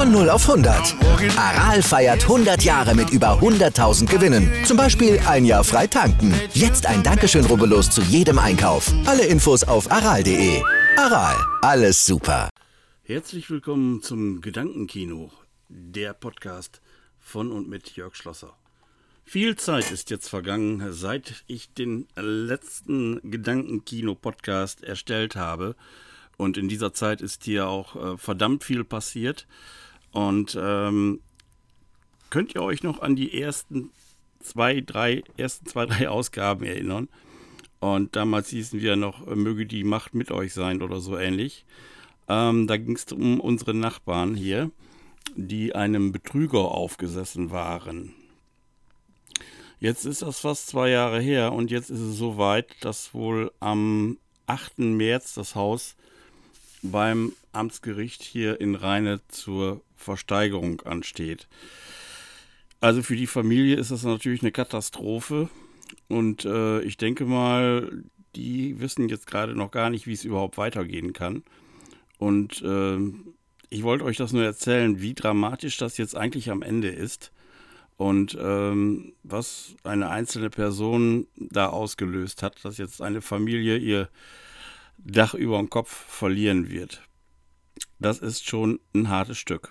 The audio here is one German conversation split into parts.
Von 0 auf 100. Aral feiert 100 Jahre mit über 100.000 Gewinnen. Zum Beispiel ein Jahr frei tanken. Jetzt ein Dankeschön, rubbellos zu jedem Einkauf. Alle Infos auf aral.de. Aral, alles super. Herzlich willkommen zum Gedankenkino, der Podcast von und mit Jörg Schlosser. Viel Zeit ist jetzt vergangen, seit ich den letzten Gedankenkino-Podcast erstellt habe. Und in dieser Zeit ist hier auch verdammt viel passiert. Und könnt ihr euch noch an die ersten zwei, drei Ausgaben erinnern? Und damals hießen wir noch, möge die Macht mit euch sein oder so ähnlich. Da ging es um unsere Nachbarn hier, die einem Betrüger aufgesessen waren. Jetzt ist das fast 2 Jahre her und jetzt ist es soweit, dass wohl am 8. März das Haus beim Amtsgericht hier in Rheine zur Versteigerung ansteht. Also für die Familie ist das natürlich eine Katastrophe und ich denke mal, die wissen jetzt gerade noch gar nicht, wie es überhaupt weitergehen kann. Und ich wollte euch das nur erzählen, wie dramatisch das jetzt eigentlich am Ende ist und was eine einzelne Person da ausgelöst hat, dass jetzt eine Familie ihr Dach über dem Kopf verlieren wird. Das ist schon ein hartes Stück.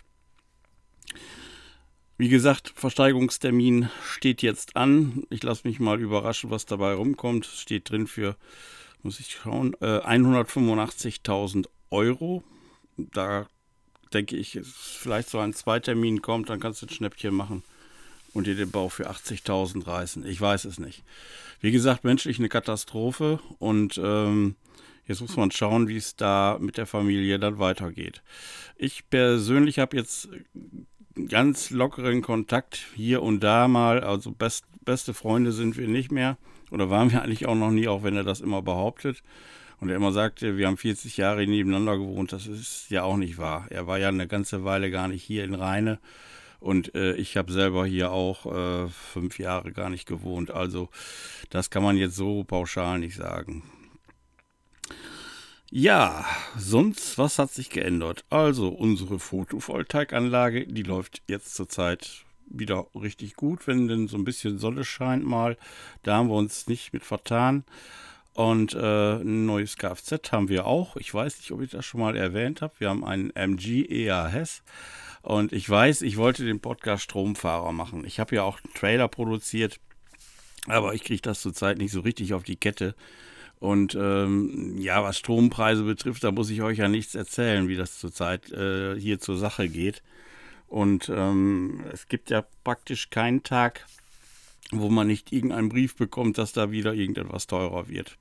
Wie gesagt, Versteigerungstermin steht jetzt an. Ich lasse mich mal überraschen, was dabei rumkommt. Es steht drin für, muss ich schauen, 185.000 Euro. Da denke ich, vielleicht so ein Zweitermin kommt, dann kannst du ein Schnäppchen machen und dir den Bauch für 80.000 reißen. Ich weiß es nicht. Wie gesagt, menschlich eine Katastrophe und jetzt muss man schauen, wie es da mit der Familie dann weitergeht. Ich persönlich habe jetzt ganz lockeren Kontakt hier und da mal, also beste Freunde sind wir nicht mehr oder waren wir eigentlich auch noch nie, auch wenn er das immer behauptet. Und er immer sagte, wir haben 40 Jahre nebeneinander gewohnt, das ist ja auch nicht wahr. Er war ja eine ganze Weile gar nicht hier in Rheine und ich habe selber hier auch 5 Jahre gar nicht gewohnt. Also das kann man jetzt so pauschal nicht sagen. Ja, sonst, was hat sich geändert? Also unsere Photovoltaikanlage, die läuft jetzt zurzeit wieder richtig gut, wenn denn so ein bisschen Sonne scheint mal. Da haben wir uns nicht mit vertan. Und ein neues Kfz haben wir auch. Ich weiß nicht, ob ich das schon mal erwähnt habe. Wir haben einen MG EAS. Und ich weiß, ich wollte den Podcast Stromfahrer machen. Ich habe ja auch einen Trailer produziert, aber ich kriege das zurzeit nicht so richtig auf die Kette. Und ja, was Strompreise betrifft, da muss ich euch ja nichts erzählen, wie das zurzeit hier zur Sache geht. Und es gibt ja praktisch keinen Tag, wo man nicht irgendeinen Brief bekommt, dass da wieder irgendetwas teurer wird.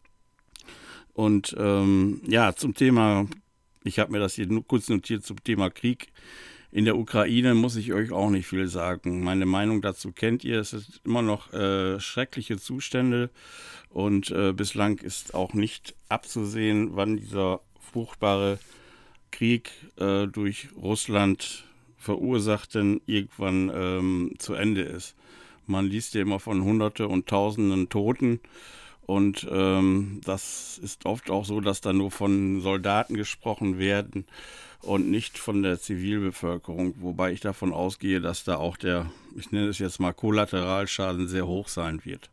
Und ja, zum Thema, ich habe mir das hier nur kurz notiert, zum Thema Krieg in der Ukraine muss ich euch auch nicht viel sagen. Meine Meinung dazu kennt ihr, es sind immer noch schreckliche Zustände und bislang ist auch nicht abzusehen, wann dieser furchtbare Krieg durch Russland verursachten irgendwann zu Ende ist. Man liest ja immer von Hunderte und Tausenden Toten und das ist oft auch so, dass da nur von Soldaten gesprochen werden und nicht von der Zivilbevölkerung, wobei ich davon ausgehe, dass da auch der, ich nenne es jetzt mal Kollateralschaden, sehr hoch sein wird.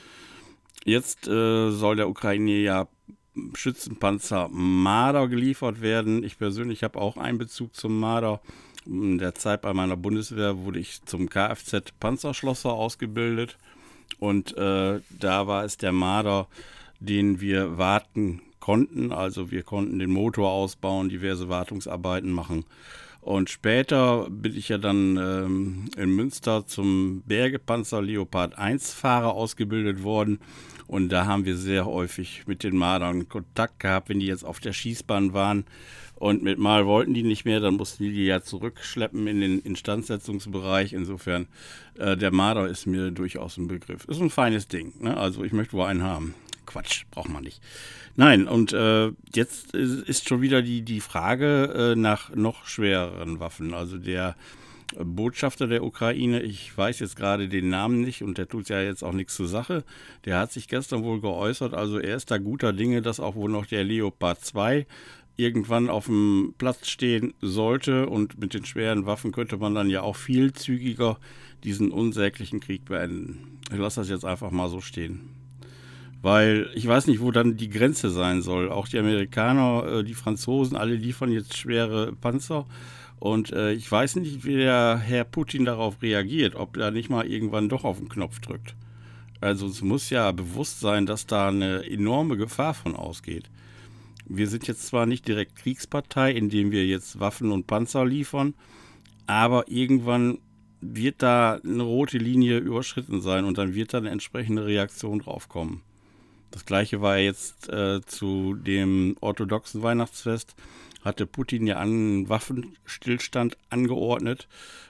Jetzt soll der Ukraine ja Schützenpanzer Marder geliefert werden. Ich persönlich habe auch einen Bezug zum Marder. In der Zeit bei meiner Bundeswehr wurde ich zum Kfz-Panzerschlosser ausgebildet und da war es der Marder, den wir warten konnten. Also wir konnten den Motor ausbauen, diverse Wartungsarbeiten machen. Und später bin ich ja dann in Münster zum Bergepanzer Leopard 1 Fahrer ausgebildet worden. Und da haben wir sehr häufig mit den Mardern Kontakt gehabt, wenn die jetzt auf der Schießbahn waren. Und mit Mal wollten die nicht mehr, dann mussten die ja zurückschleppen in den Instandsetzungsbereich. Insofern, der Marder ist mir durchaus ein Begriff. Ist ein feines Ding, ne? Also ich möchte wohl einen haben. Quatsch, braucht man nicht. Nein, und jetzt ist schon wieder die Frage nach noch schwereren Waffen. Also der Botschafter der Ukraine, ich weiß jetzt gerade den Namen nicht und der tut ja jetzt auch nichts zur Sache, der hat sich gestern wohl geäußert, also er ist da guter Dinge, dass auch wohl noch der Leopard 2 irgendwann auf dem Platz stehen sollte. Und mit den schweren Waffen könnte man dann ja auch viel zügiger diesen unsäglichen Krieg beenden. Ich lasse das jetzt einfach mal so stehen. Weil ich weiß nicht, wo dann die Grenze sein soll. Auch die Amerikaner, die Franzosen, alle liefern jetzt schwere Panzer. Und ich weiß nicht, wie der Herr Putin darauf reagiert, ob er nicht mal irgendwann doch auf den Knopf drückt. Also es muss ja bewusst sein, dass da eine enorme Gefahr von ausgeht. Wir sind jetzt zwar nicht direkt Kriegspartei, indem wir jetzt Waffen und Panzer liefern, aber irgendwann wird da eine rote Linie überschritten sein und dann wird da eine entsprechende Reaktion drauf kommen. Das gleiche war jetzt zu dem orthodoxen Weihnachtsfest, hatte Putin ja einen Waffenstillstand angeordnet.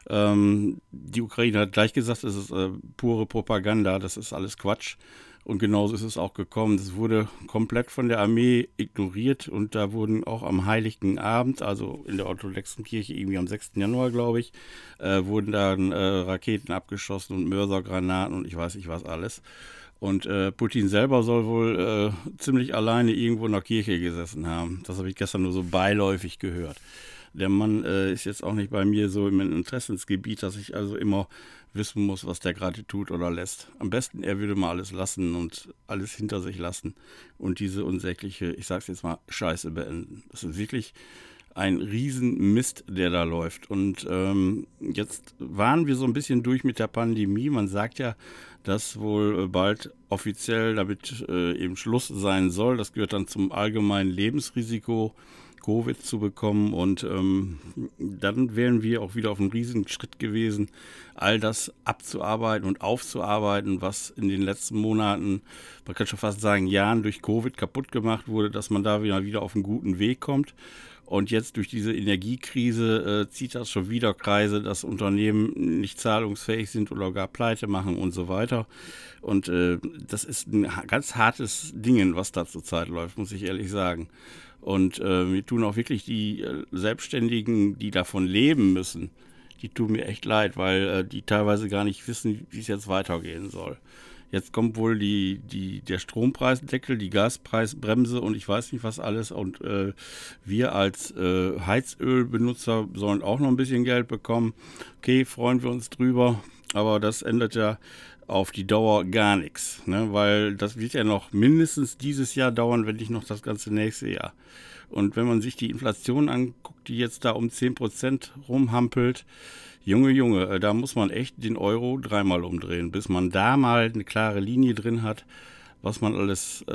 Die Ukraine hat gleich gesagt, es ist pure Propaganda, das ist alles Quatsch. Und genauso ist es auch gekommen. Es wurde komplett von der Armee ignoriert und da wurden auch am Heiligen Abend, also in der orthodoxen Kirche irgendwie am 6. Januar, glaube ich, wurden dann Raketen abgeschossen und Mörsergranaten und ich weiß nicht was alles. Und Putin selber soll wohl ziemlich alleine irgendwo in der Kirche gesessen haben. Das habe ich gestern nur so beiläufig gehört. Der Mann ist jetzt auch nicht bei mir so im Interessensgebiet, dass ich also immer wissen muss, was der gerade tut oder lässt. Am besten, er würde mal alles lassen und alles hinter sich lassen und diese unsägliche, ich sag's jetzt mal, Scheiße beenden. Das ist wirklich ein Riesenmist, der da läuft. Und jetzt waren wir so ein bisschen durch mit der Pandemie. Man sagt ja, dass wohl bald offiziell damit eben Schluss sein soll. Das gehört dann zum allgemeinen Lebensrisiko, Covid zu bekommen. Und dann wären wir auch wieder auf einem riesigen Schritt gewesen, all das abzuarbeiten und aufzuarbeiten, was in den letzten Monaten, man kann schon fast sagen Jahren, durch Covid kaputt gemacht wurde, dass man da wieder auf einen guten Weg kommt. Und jetzt durch diese Energiekrise zieht das schon wieder Kreise, dass Unternehmen nicht zahlungsfähig sind oder gar pleite machen und so weiter. Und das ist ein ganz hartes Ding, was da zurzeit läuft, muss ich ehrlich sagen. Und mir tun auch wirklich die Selbstständigen, die davon leben müssen, die tun mir echt leid, weil die teilweise gar nicht wissen, wie es jetzt weitergehen soll. Jetzt kommt wohl der Strompreisdeckel, die Gaspreisbremse und ich weiß nicht was alles. Und wir als Heizölbenutzer sollen auch noch ein bisschen Geld bekommen. Okay, freuen wir uns drüber, aber das ändert ja auf die Dauer gar nichts, ne? Weil das wird ja noch mindestens dieses Jahr dauern, wenn nicht noch das ganze nächste Jahr. Und wenn man sich die Inflation anguckt, die jetzt da um 10% rumhampelt, Junge, da muss man echt den Euro dreimal umdrehen, bis man da mal eine klare Linie drin hat, was man alles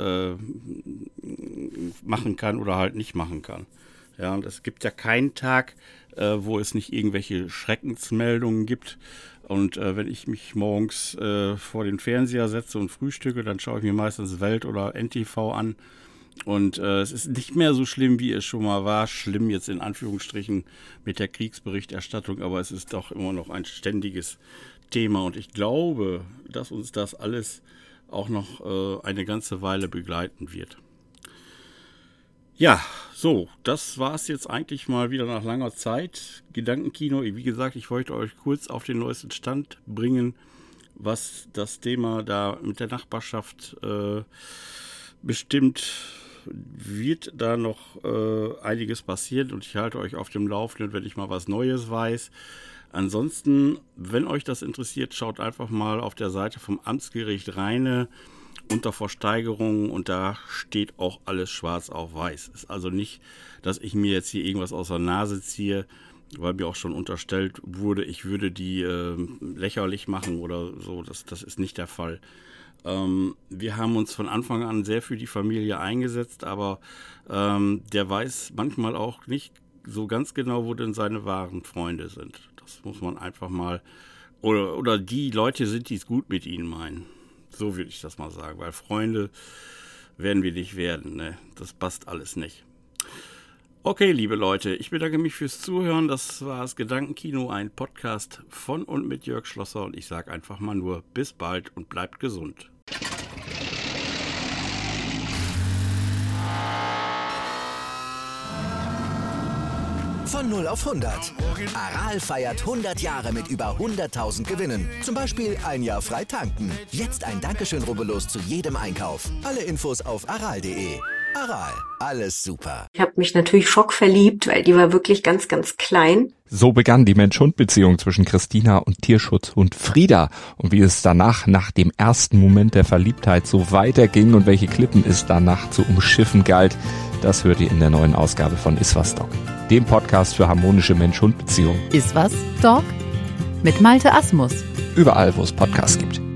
machen kann oder halt nicht machen kann. Ja, und es gibt ja keinen Tag, wo es nicht irgendwelche Schreckensmeldungen gibt. Und wenn ich mich morgens vor den Fernseher setze und frühstücke, dann schaue ich mir meistens Welt oder NTV an. Und es ist nicht mehr so schlimm, wie es schon mal war. Schlimm jetzt in Anführungsstrichen mit der Kriegsberichterstattung, aber es ist doch immer noch ein ständiges Thema. Und ich glaube, dass uns das alles auch noch eine ganze Weile begleiten wird. Ja, so, das war es jetzt eigentlich mal wieder nach langer Zeit. Gedankenkino, wie gesagt, ich wollte euch kurz auf den neuesten Stand bringen, was das Thema da mit der Nachbarschaft bestimmt. Wird da noch einiges passieren und ich halte euch auf dem Laufenden, wenn ich mal was Neues weiß. Ansonsten, wenn euch das interessiert, schaut einfach mal auf der Seite vom Amtsgericht Rheine unter Versteigerungen und da steht auch alles schwarz auf weiß. Ist also nicht, dass ich mir jetzt hier irgendwas aus der Nase ziehe, weil mir auch schon unterstellt wurde, ich würde die lächerlich machen oder so. Das ist nicht der Fall. Wir haben uns von Anfang an sehr für die Familie eingesetzt, aber der weiß manchmal auch nicht so ganz genau, wo denn seine wahren Freunde sind. Das muss man einfach mal, oder die Leute sind, die es gut mit ihnen meinen. So würde ich das mal sagen, weil Freunde werden wir nicht werden, ne? Das passt alles nicht. Okay, liebe Leute, ich bedanke mich fürs Zuhören. Das war das Gedankenkino, ein Podcast von und mit Jörg Schlosser und ich sage einfach mal nur bis bald und bleibt gesund. Von 0 auf 100. Aral feiert 100 Jahre mit über 100.000 Gewinnen. Zum Beispiel ein Jahr frei tanken. Jetzt ein Dankeschön, rubbellos zu jedem Einkauf. Alle Infos auf aral.de. Aral, alles super. Ich habe mich natürlich schockverliebt, weil die war wirklich ganz, ganz klein. So begann die Mensch-Hund-Beziehung zwischen Christina und Tierschutzhund Frieda. Und wie es danach, nach dem ersten Moment der Verliebtheit, so weiterging und welche Klippen es danach zu umschiffen galt, das hört ihr in der neuen Ausgabe von Iswas Dog, dem Podcast für harmonische Mensch-Hund-Beziehungen. Iswas Dog mit Malte Asmus. Überall, wo es Podcasts gibt.